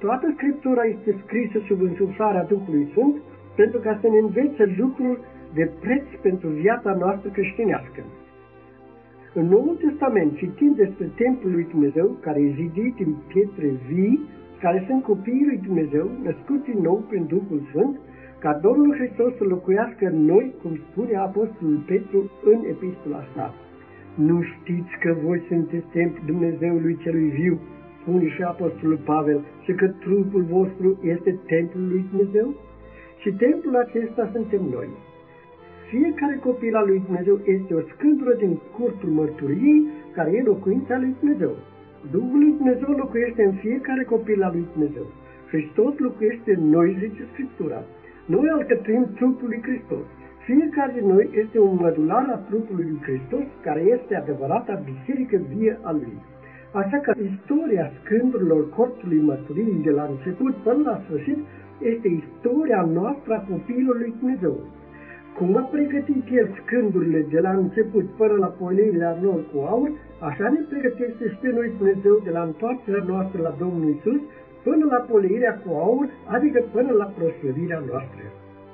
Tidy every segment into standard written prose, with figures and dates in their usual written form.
Toată Scriptura este scrisă sub însuflarea Duhului Sfânt pentru ca să ne învețe lucruri de preț pentru viața noastră creștinească. În Noul Testament citim despre templul lui Dumnezeu, care e zidit în pietre vii, care sunt copiii lui Dumnezeu, născuți din nou prin Duhul Sfânt, ca Domnul Hristos să locuiască în noi, cum spune Apostolul Petru în epistola sa. Nu știți că voi sunteți templul Dumnezeului celui viu, spune și Apostolul Pavel, și că trupul vostru este templul lui Dumnezeu? Și templul acesta suntem noi. Fiecare copil al lui Dumnezeu este o scândură din cortul mărturiei, care e locuința lui Dumnezeu. Duhul lui Dumnezeu locuiește în fiecare copil al lui Dumnezeu. Hristos locuiește în noi, zice Scriptura. Noi alcătuim trupul lui Hristos. Fiecare din noi este un mădular al trupului lui Hristos, care este adevărata biserică vie a lui. Așa că istoria scândurilor cortului mărturiei de la început până la sfârșit este istoria noastră a copiilor lui Dumnezeu. Cum a pregătit El scândurile de la început până la poleirea lor cu aur, așa ne pregătește și pe noi Dumnezeu de la întoarcerea noastră la Domnul Iisus până la poleirea cu aur, adică până la proslăvirea noastră.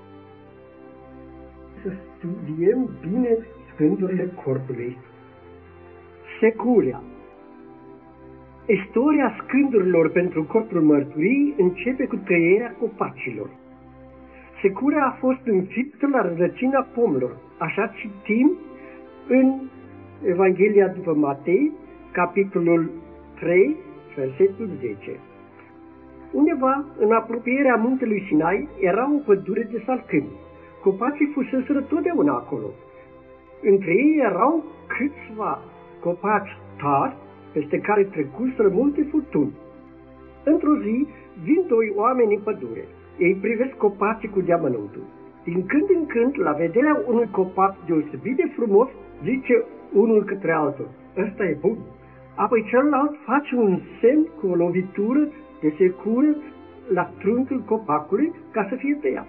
Să studiem bine scândurile corpului. Securea. Istoria scândurilor pentru corpul mărturii începe cu tăierea copacilor. Securea a fost înfiptă la rădăcina pomilor. Așa citim în Evanghelia după Matei, capitolul 3, versetul 10. Undeva, în apropierea muntelui Sinai, era o pădure de salcâmi. Copacii fuseseră totdeauna acolo. Între ei erau câțiva copaci tari, peste care trecuseră multe furtuni. Într-o zi, vin doi oameni în pădure. Ei privesc copacii cu deamănuntul. Din când în când, la vederea unui copac deosebit de frumos, zice unul către altul: ăsta e bun. Apoi celălalt face un semn cu o lovitură de secură la trunchiul copacului ca să fie tăiat.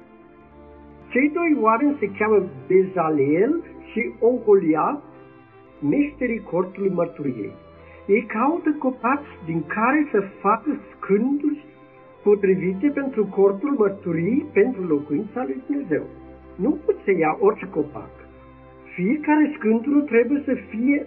Cei doi oameni se cheamă Bezaleel și Oholiab, meșterii cortului mărturiei. Ei caută copaci din care să facă scânduri potrivite pentru corpul mărturiei, pentru locuința lui Dumnezeu. Nu poți să ia orice copac. Fiecare scândură trebuie să fie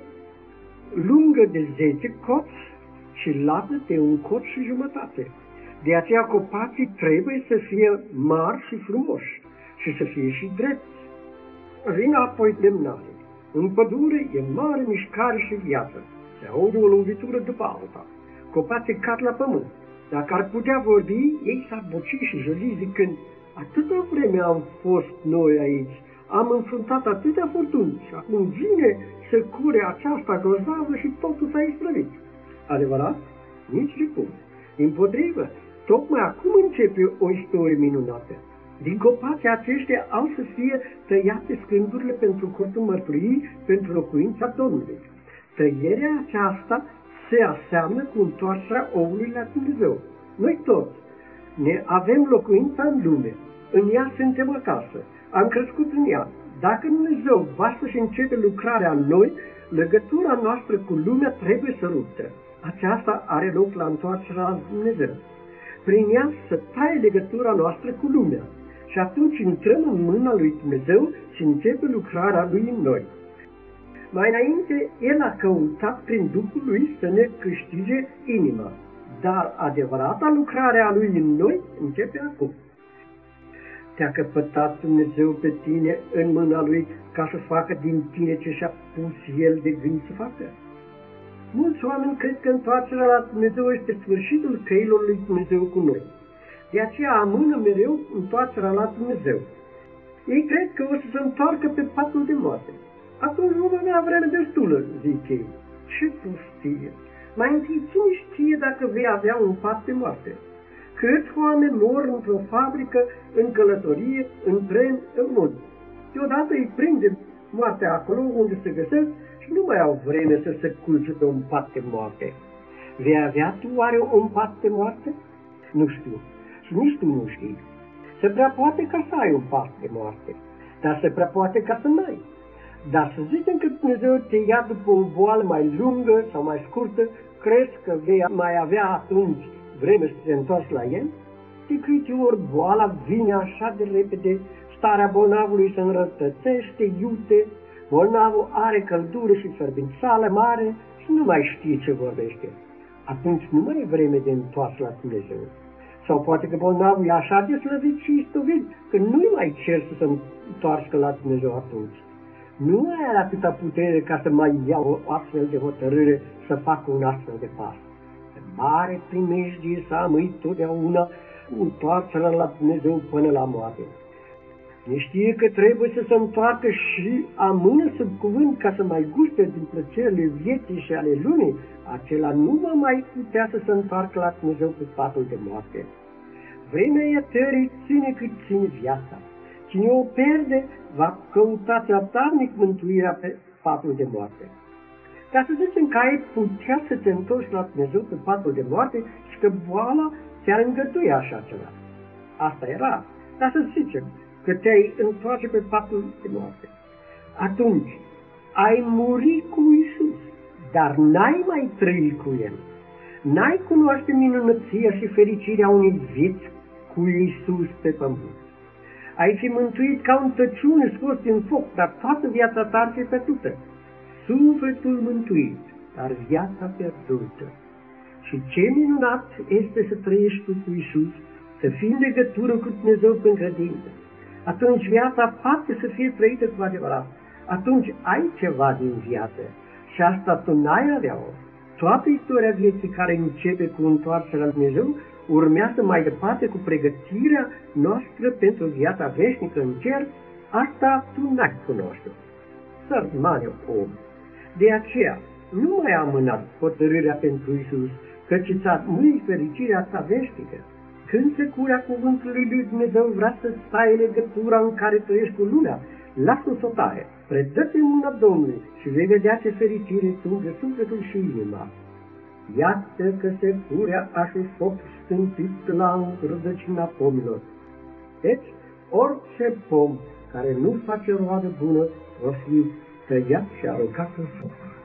lungă de 10 coți și lată de 1 cot și jumătate. De aceea copacii trebuie să fie mari și frumoși și să fie și drepți. Vin apoi lemnare. În pădure e mare mișcare și viață. Se aude o lovitură după alta. Copacii cad la pământ. Dacă ar putea vorbi, ei s-ar boci și jăli zicând: atâta vreme am fost noi aici, am înfruntat atâtea furtuni și acum vine securea aceasta grozavă și totul s-a isprăvit. Adevărat? Nici de cum. Dimpotrivă, tocmai acum începe o istorie minunată. Din copacii aceștia au să fie tăiate scândurile pentru cortul mărturiei, pentru locuința Domnului. Tăierea aceasta se aseamnă cu întoarcerea omului la Dumnezeu. Noi toți ne avem locuința în lume, în ea suntem acasă, am crescut în ea. Dacă Dumnezeu va să-și începe lucrarea în noi, legătura noastră cu lumea trebuie să ruptă. Aceasta are loc la întoarcerea la Dumnezeu. Prin ea să taie legătura noastră cu lumea și atunci intrăm în mâna lui Dumnezeu și începe lucrarea lui în noi. Mai înainte, El a căutat prin Duhul Lui să ne câștige inima, dar adevărata lucrare a Lui în noi începe acum. Te-a căpătat Dumnezeu pe tine în mâna Lui ca să facă din tine ce și-a pus El de gând să facă? Mulți oameni cred că întoarcerea la Dumnezeu este sfârșitul căilor lui Dumnezeu cu noi. De aceea amână mereu întoarcerea la Dumnezeu. Ei cred că o să se întoarcă pe patul de moarte. Atunci nu avea vreme destulă, zic ei. Ce prostie! Mai întâi, cine știe dacă vei avea un pat de moarte? Câți oameni mor într-o fabrică, în călătorie, în tren, în munte. Deodată îi prinde moartea acolo unde se găsesc și nu mai au vreme să se culce pe un pat de moarte. Vei avea tu oare un pat de moarte? Nu știu. Și nici tu nu știi. Se prea poate ca să ai un pat de moarte, dar se prea poate ca să n-ai. Dar să zicem că Dumnezeu te ia după o boală mai lungă sau mai scurtă, crezi că vei mai avea atunci vreme să te întorci la el, de câte ori boala vine așa de repede, starea bolnavului se înrătățește, iute, bolnavul are căldură și fărbințală mare și nu mai știe ce vorbește. Atunci nu mai e vreme de întors la Dumnezeu. Sau poate că bolnavul e așa de slăvit și istovit, că nu-i mai cer să se întoarcă la Dumnezeu atunci. Nu mai are atâta putere ca să mai ia o astfel de hotărâre să facă un astfel de pas. Mare primejdie să amâi totdeauna întoarcerea la Dumnezeu până la moarte. Ne știe că trebuie să se întoarcă și amână sub cuvânt ca să mai guste din plăcerile vieții și ale lumii, acela nu va mai putea să se întoarcă la Dumnezeu pe patul de moarte. Vremea iertării ține cât ține viața. Cine o pierde, va căuta zadarnic mântuirea pe patul de moarte. Ca să zicem că ai putea să te întorci la Dumnezeu pe patul de moarte și că boala ți-ar îngădui așa ceva. Asta era. Ca să zicem că te-ai întoarce pe patul de moarte. Atunci, ai murit cu Iisus, dar n-ai mai trăit cu El. N-ai cunoaște minunăția și fericirea unei vieți cu Iisus pe pământ. Ai fi mântuit ca un tăciune scos din foc, dar toată viața ta ar fi pierdută. Sufletul mântuit, dar viața pierdută. Și ce minunat este să trăiești cu Iisus, să fii în legătură cu Dumnezeu prin credință. Atunci viața poate să fie trăită cu adevărat. Atunci ai ceva din viață și asta tu n-ai avea-o. Toată istoria vieții care începe cu întoarcerea la Dumnezeu urmează mai departe cu pregătirea noastră pentru viața veșnică în cer, asta tu n-ai cunoaște. Sărmane om, de aceea nu mai amâna hotărârea pentru Iisus, căci ți-a mâini fericirea ta veșnică. Când securea cuvântului lui Dumnezeu vrea să stai legătura în care trăiești cu lumea, lasă-o să o taie, predă-te în mâna Domnului și vei vedea ce fericire îți umple sufletul și inima. Iată că securea a și foc stâmpit la rădăcina pomilor. Deci, orice pom care nu face roadă bună va fi tăiat și aruncat în foc.